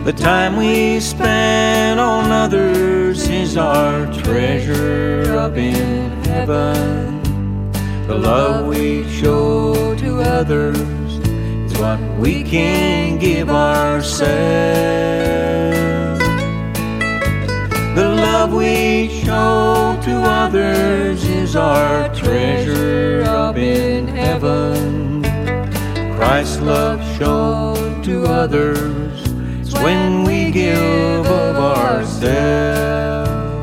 The time we spend on others is our treasure up in heaven. The love we show to others is what we can give ourselves. The love we show to others is our treasure up in heaven. Christ's love shown to others is when we give of ourselves.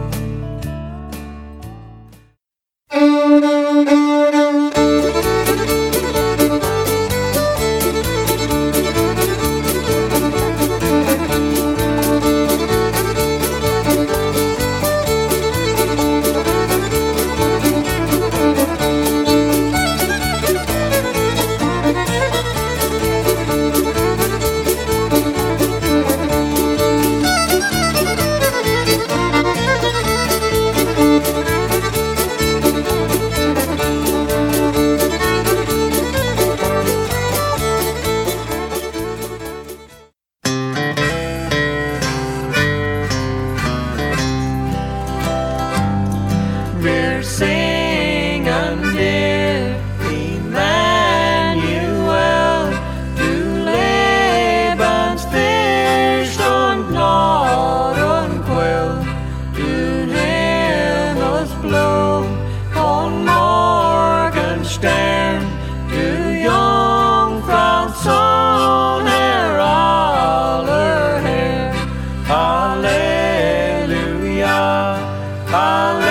We're singing, dear Emmanuel, to Laban's fears not unquelled, to Hannah's blow on Morgenstern, to Jungfrau's son, all her hair. Hallelujah, hallelujah.